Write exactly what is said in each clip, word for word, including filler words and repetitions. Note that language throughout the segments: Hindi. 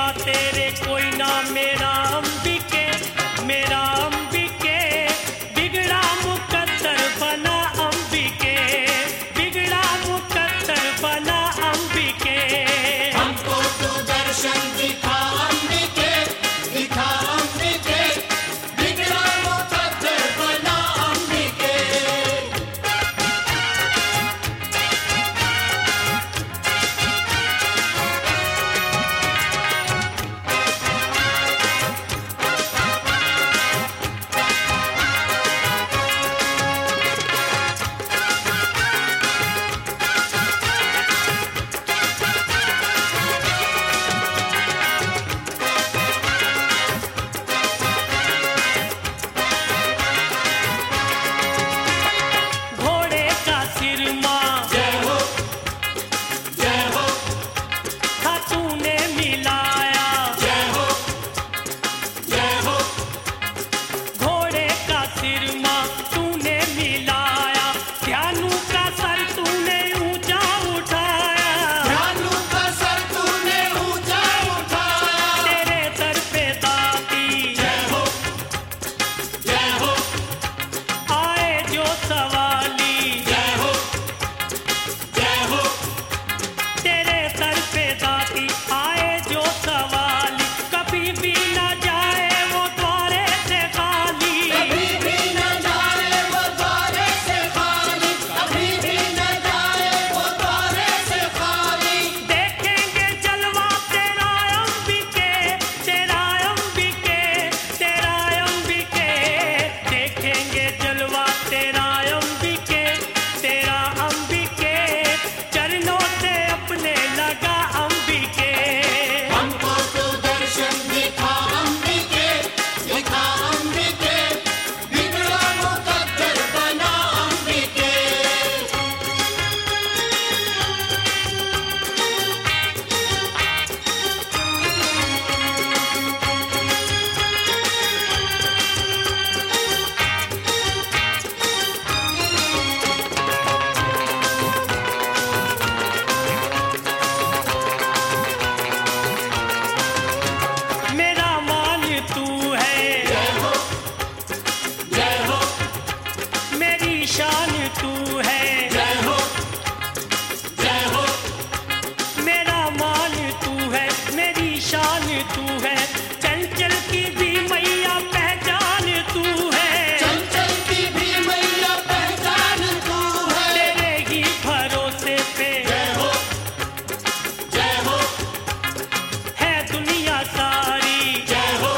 तेरे कोई ना मेरा अंबिके, मेरा अंबिके, बिगड़ा मुकद्दर बना अंबिके, बिगड़ा मुकद्दर बना अंबिके। हमको तू दर्शन दिखा अंबिके, दिखा अंबिके, बिगड़ा मुकद्दर बना अंबिके। घोड़े का सिर माँ जय हो, जय हो, था तूने मिलाया, जय हो, जय हो, घोड़े का सिर माँ तूने मिलाया, ध्यानु का सर तूने ऊंचा उठाया, ध्यानु का सर तूने ऊंचा उठाया। तेरे सर पे दाती जय हो, जय हो, आए जो सवाली, जय हो, जय हो, तेरे सर पे दाती आए जो सवाली, कभी भी न जाए वो द्वारे से खाली, कभी भी न जाए वो द्वारे से खाली, कभी भी न जाए वो द्वारे से खाली। देखेंगे जलवा तेरा अंबिके, तेरा अंबिके, तेरा अंबिके, देखेंगे जलवा तेरा अंबिके, तेरा अंबिके, चरणों से अपने लगा अंबिके। हमको तू दर्शन दिखा अंबिके, दिखा अंबिके, बिगड़ा मुकद्दर बना अंबिके। मेरा मान तू है, जय हो, जय हो, मेरी शान तू है, जय हो, जय हो, मेरा मान तू है, मेरी शान तू है, चंचल की भी मैया पहचान तू है, चंचल की भी मैया पहचान तू है। तेरे ही भरोसे पे जय हो, जय हो, है दुनिया सारी, जय हो,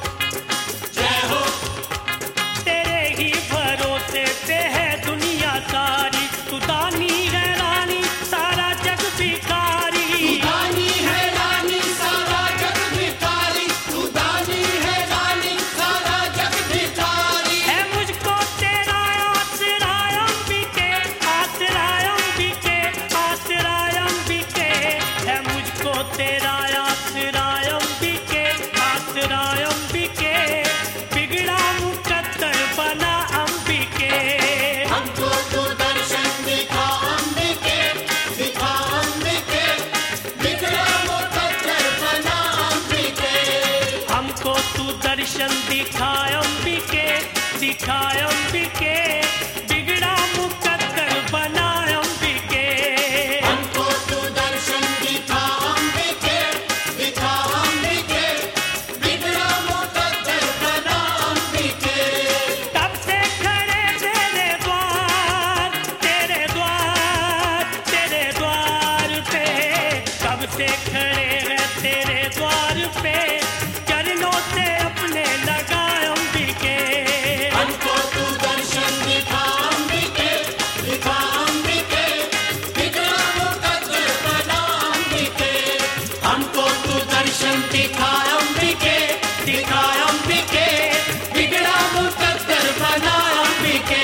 जय हो, तेरे ही भरोसे पे है दुनिया सारी, तू दानी है रानी सारा जग भिखारी, तू दानी है रानी सारा जग भिखारी, तू दानी है रानी सारा जग भिखारी। है मुझको तेरा आसरा अंबिके, आसरा अंबिके, आसरा अंबिके, है मुझको तेरा आसरा अंबिके, आसरा अंबिके, बिगड़ा मुकद्दर बना अंबिके। हमको तू दर्शन दिखा अंबिके, दिखा अंबिके, बिगड़ा मुकद्दर बना अंबिके। हमको तू दर्शन दिखा अंबिके, दिखा अंबिके, बिगड़ा मुकद्दर बना अंबिके। हमको तू दर्शन दिखा अंबिके, दिखा अंबिके, बिगड़ा मुकद्दर बना अंबिके। तब से खड़े तेरे द्वार, तेरे द्वार, तेरे द्वार पे, कब से खड़े हैं तेरे द्वार पे, चरणों से अपने लगा अंबिके। हमको तू दर्शन दिखा अंबिके, दिखा अंबिके, बिगड़ा मुकद्दर बना अंबिके। हमको तू दर्शन दिखा अंबिके, दिखा अंबिके, बिगड़ा मुकद्दर बना अंबिके।